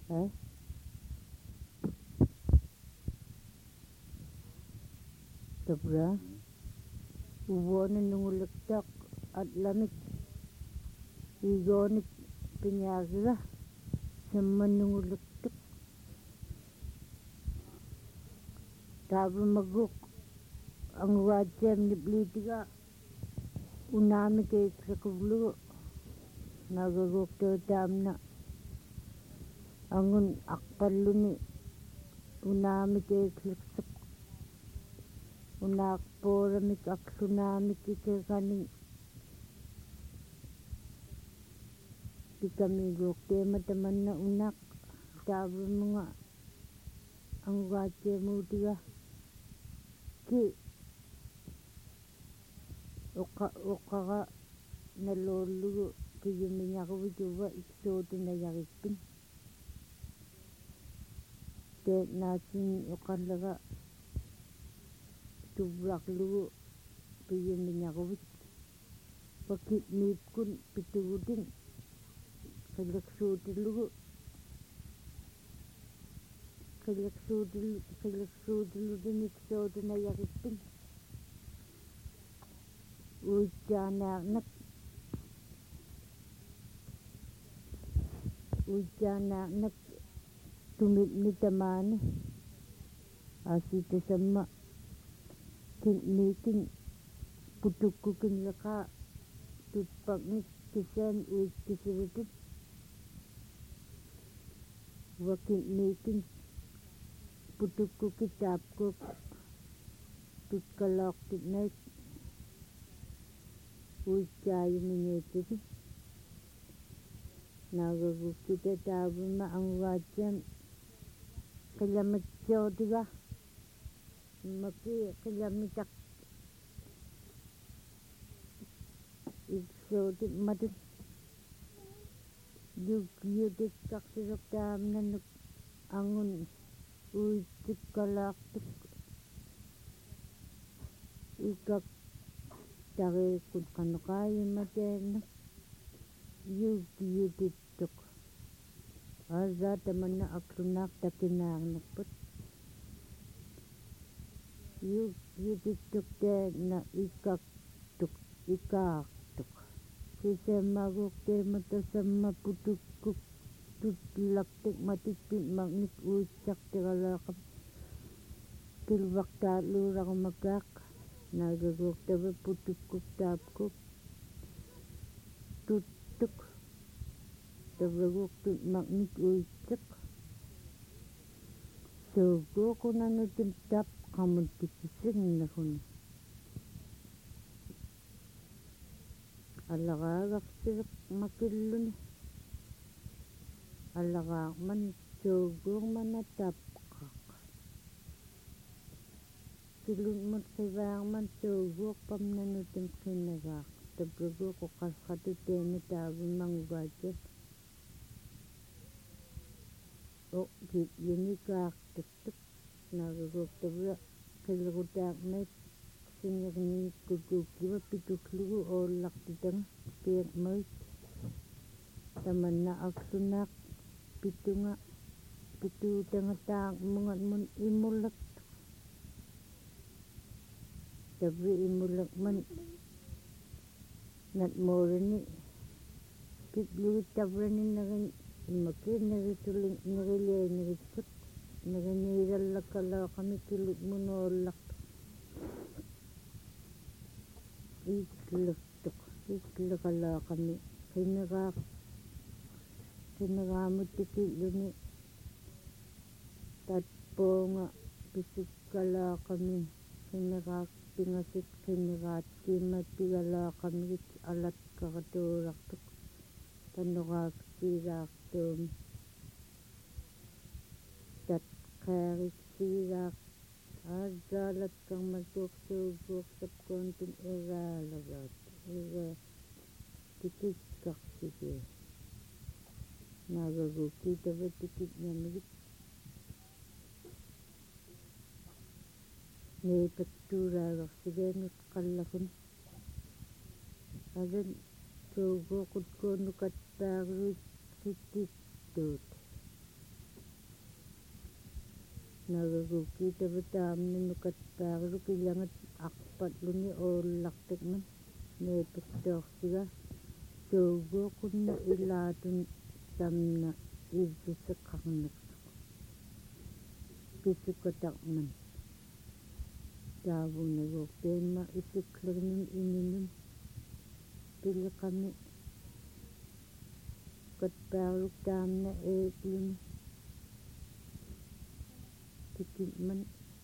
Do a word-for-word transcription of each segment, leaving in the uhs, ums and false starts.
eh tabra uwone nungulektak at lamik igonit pinyaga sama nungulektak tabu maguk ang wajem ni blitiga unami ke sakublu nagaguk te tamna angun akpaluni unami ke saksak unak poramik aksunami ke kaning kami guk te mataman na unak tabu mga ang wajem mutiga ki oka oka na lolu kiyuminya ko bijuwa iksoto na yakipin te nasin okalaga tubrak lu kiyuminya ko bit pakit nip kun pitudin kajak soto lu kajak soto kajak soto lu din iksoto na yakipin ujana nak ujana nak tumit ni tamani asite sama kin meeting putukku kin laka tutpak ni kisen uj kisiritit wakin meeting putukku kitabku tutkalok tutnaik ujayu menyetiti nagaguk kita tabu ma ang wajan kilamat tiga maki kilamitak iksotit matut yuk yutik kaksirok tam nanuk angun ujuk kalaktuk ikak tari kun kanukai maten yuk yutik tuk aza teman na aklunak takinak nakput yuk yutik tuk te na ikak tuk ikak tuk sisema guk te mata sama putuk kuk tutlak tik matipit magnik ucak tigalakap kilwak talurang magak nagaguk tabi putuk kuk tapkuk tutuk tabaguk tut magnik ucak so guk kunanutin tap kamun tikising na kun alagagak sirak makilun alagak man so guk manatap kilun mo kivang man so guk pamnanutin kinagak tabaguk kukaskatu teme tabi mangugajit o kip yunikak tuk nagaguk tabi kilagutak na sinyak ni kukukiwa pituklugu o laktitang piyak moit taman na aksunak pitunga pitu tangatak mungat mun imulak tabi imulak man nat morani kitlugu tabrani nagan imakir nagituling nagilay nagitut naganiralakala kami kilut munolak ikluktuk iklukala kami kinagak kinagamot tikiluni tatponga pisikala kami kinagak pingasit kinagat kimat tigala kami alat kakaturaktuk tanugak sirak tum tat karik sirak azalat kang masuk suguk subkontin era lagat era tikit kak sige nagaguk kita ba tikit nyamigit may pagtura kak sige nut kalakun adan suguk kut ko nukat parut kitit dut nagagukita batamna nukatpaarlu kilangat aqpatluni oollaqtikman neepiktoorsiga tuuguuqunna ilaatun tamna ivviseqqarnersuq pisukataqman taavunaguuqteemma isuklegnun ininun piliqami katpaarluk taamna eekluni tikimman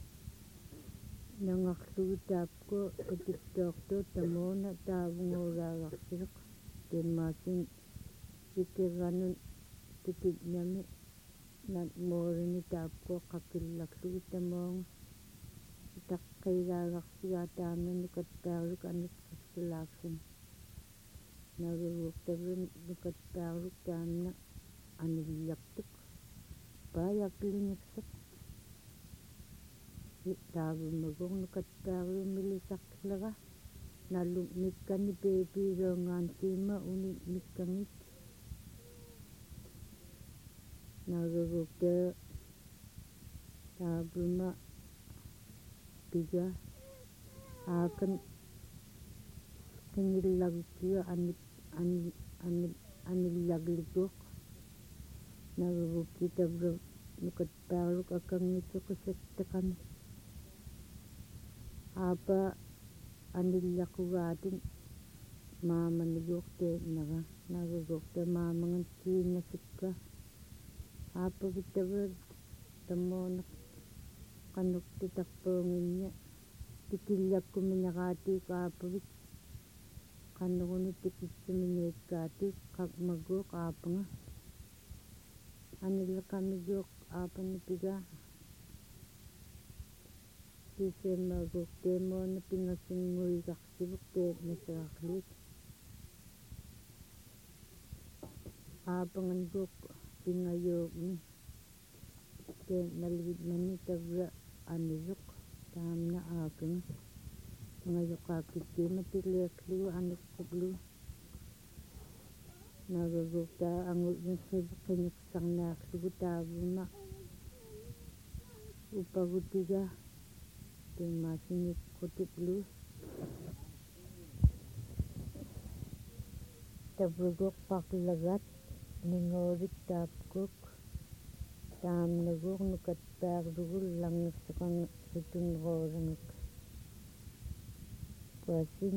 nangarlugu taapku katiktoortuut tamuuna taavunguuraagarsiluq timmaasin ikirranun tikitnami nat moorini taapku qakillaklugu tamuunga taqqigaagarsigaa taamna nukatpaarluk anikqissalaaksun nagaguuqtavun nukatpaarluk taamna anillaktuk paayaklingikseq taavummaguq nukatpaarlu milisaqlega nallum mikkani peepiiluungaan kiimma uni mikkangit nagaguuqta taavuma piga aakan qingillagukkiga anik ani ani anillagliguuq nagagukki tavra nukatpaarluk akangitsuqisatteqami aapa anillaqugaatun maamaniguuqteetnaga nagaguuqta maamangan kiinnasikka aapagittava tamuuna qanuqtitarpuunginna tikillakkumiñaqaatiik aapavit qanuqunu tikitsumiñiikkaatiik qaqmaguuq aapanga anilleqamiguuq aapanipiga kiiseemmaguuq teemuuna pingasunguigarsivuk teetnasaqarluit aapanganguuq pingayuugni teetnalivitmani tavra anisuq taamna aakanga ngayuqaakikkiima tiliaqlugu anuqquplugu nagaguuqta angu'nissivqiniqsarnaaqlugu taavuma upagutiga timmaasinniqqutiplugu tavruguq parlagat ninguurik taapkuk taamnaguuq nukatpaarlugu langirseqanritunruurangak puasin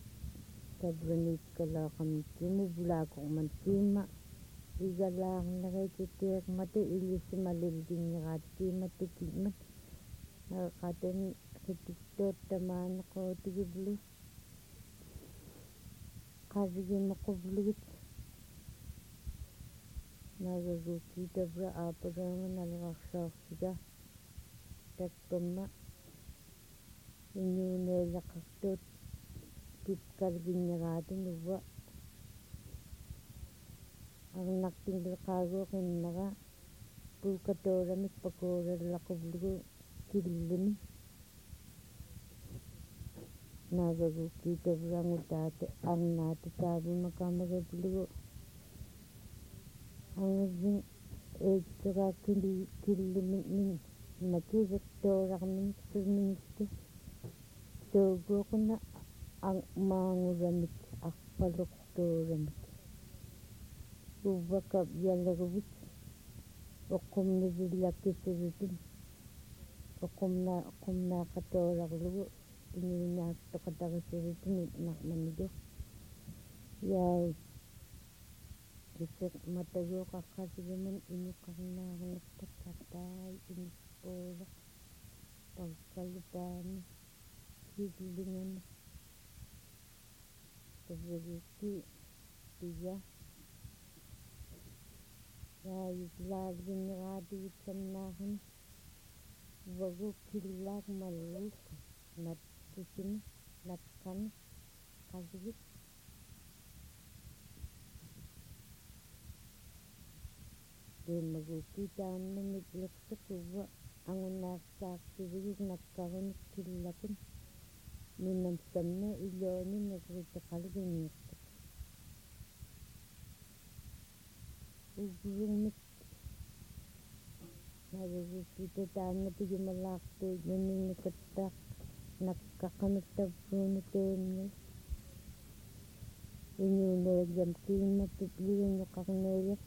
tavraniikkalaaqamittimu bulaakoqman kiimma igalaarneritutiiqmatu ilisimalilginñeraat kiimma tikitman naqaqaten qitiktuut tamaaneqootigivlu qarigimequvlugit nagagukki tavra aaparuunga nalaqarsoorsiga tappamma innuuneellaqartuut kipkalginñeraatun uva arnartingileqaaguuq innaqa puukatuuramik pakuurallaquvlugu killuni nagagukki tavranngutaata arnaata taavumakamaraplugu angirring eitseraakili killimikmin nakiisertuurarminik suminikki tuuguuquna maanguramik arpaluqtuuramik uvvakap yaleruvit uqqumnivillakkisurutun uqqumna uqqumnaaqatuularlugu inuinaaqtoqatarisurutun itnarmanigu yaa isek mataguuqaqqasigaman inuqarnaarnertak qatai inikpuuleq parkalupaani killingani tavagukki piga yaayuklaalginñeraatugitsannaaqani uvaguk killaaq malluuk nattusini natkani qasigit teemmagukki taamna nikliqsiq uva angunaaqsaaqsivigik nakkarunik killakun nunamsamna ilooni neqriteqaluginniqtuk ugrummik nagugukita tayo tigimalakti ganing nakatak nakakakamagtabro temne inyunay jam kima pipliyan yung kaknayat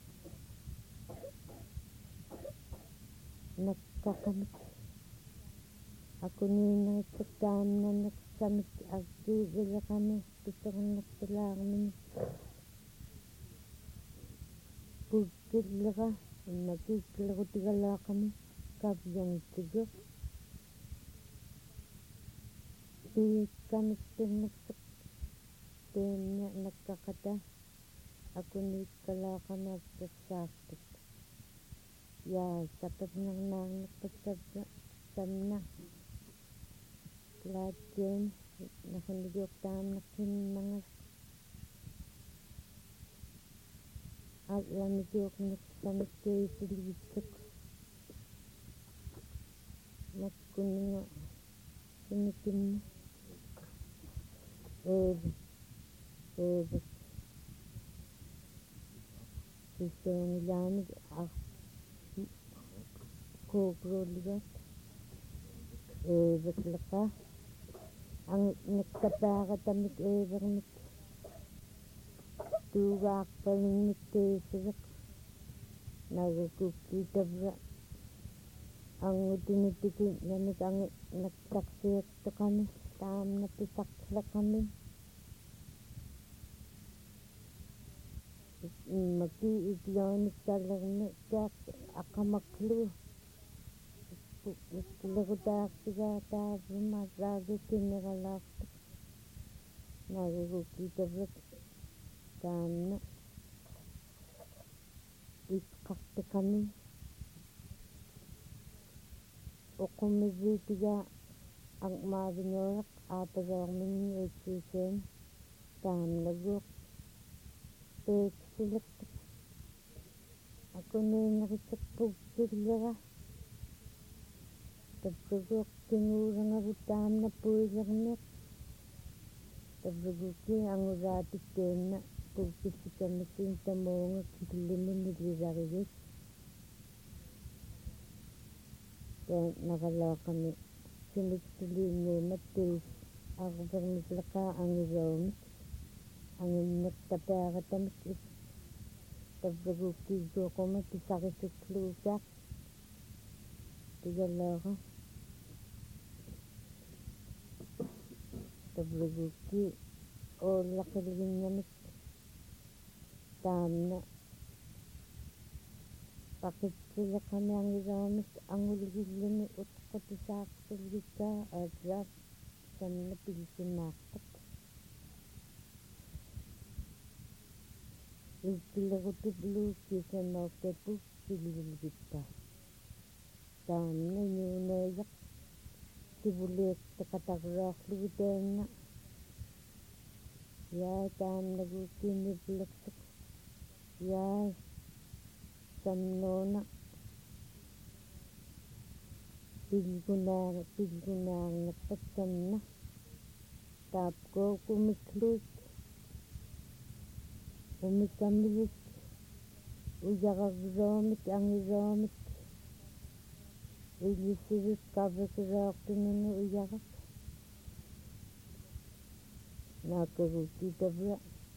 nakakamit ako nina nagsatam na nagsamit agsigila kami gusto kong nagtala kami pagkila ka nakikila ko tigala kami kabyang sigok di kami tinagsak temnya nagkakata ako nikala ka nagsasakit ya sapat nang nang nagpasabra samna lahat nakunigok tam nakin mga at lamigok nagsamit kayo silisok nagkuninga sinikin mo eh eh gusto nilamig ako kukroligat eh bakla ka ang nagkapakatamik eh bakit tuwak paling nagtesirak nagkukita ba ang tinitikin namit ang nagtaksiyak to kami tam napisakla kami magkiitlawin talagang nagkak akamaklu lagodak siga tabu masage kinagalak nagkukita ba tam na iskakta kami o kumibitiga ang mabinyorak apagawang minyo ikusen tam nagok tek silak ako na nakisapog sigla tapagok tinurang ako tam na puilang net tapagok ang uratik tena pagkisika masinta mo nga kilimin nilirarigit kaya nakala kami siniksilin mo matis ako bang naglaka ang irawmit ang nagtapakatamit is tapagok kigo ko matisakisuklusak tigala ka tapagok ki o lakiligin namit tam na pakit sila kami ang iramit ang uligilin ni utkotisak silika at rap sam na pilisinakot ikila ko tiblu kisa na kepu sililita tam na nyunayak tibulik takatakrak luten na ya tam nagukiniblak ya samnona pilgunang pilgunang napasam na tapko kumiklut umikamlik ujakagramit ang iramit ilisirit kabasirak tununu ujakak nakagukita ba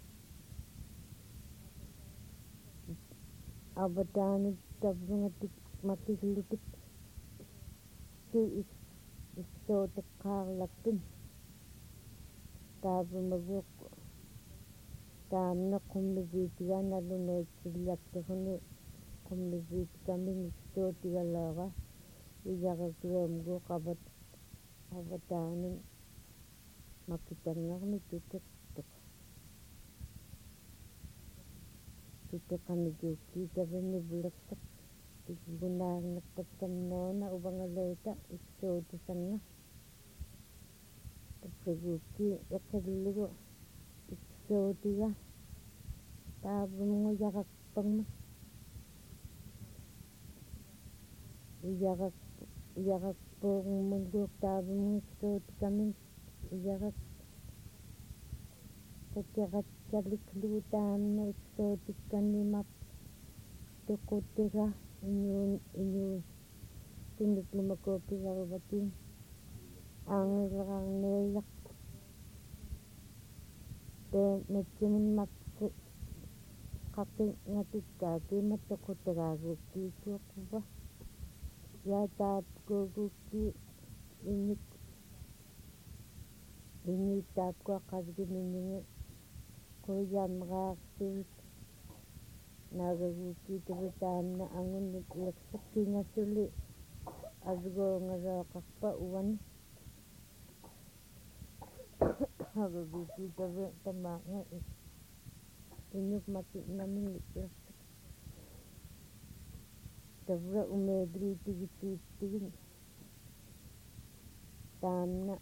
abatani tabrungatik matiklutik si isto takarlakin tabu maguk tam na kumibitiga na lunod silak kahuni kumibit kami isto tigalaga ijakagram go kabat abatanin makitangak ni tutuk kita kami juki tapi ni bulak gunang nagpasamno na ubang aleta iso to sanga tapiguki yakaligo iso tiga tabu mo yakak pang yakak yakak pong mundo tabu mo iso kami yakak Kacakat calik lutan na eksotik kanimap tukutiga inyo inyo tunut lumakoopigaruvatin aangileraarniajaq te natsimun matsi qaqqingatikkaa kiimattoqutagaaguukkiikuaqquva yaataat kuuguukki innik inniittaapkuaqqavigiminnigu quyaameraarsiit naagaguukki tavataamna angunnit ileqsakkingassuli asgoongasoaqarpa uvani naagaguukki tava tamaaqnga inuk mati'namingit ilersak tavra umeedriitigitsiittigin taamna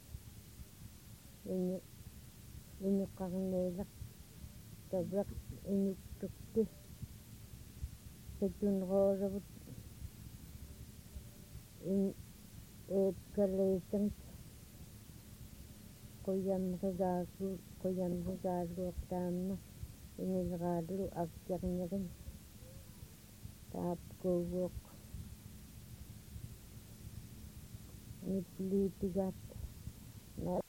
inu inuqqarniilaq tavraq inuktukti satunrooravut in eetkaleissangit quyamrigaagu quyamrigaaluuq taamna inileraaligu akkiarnirin taapkuuguuq nipliitigaat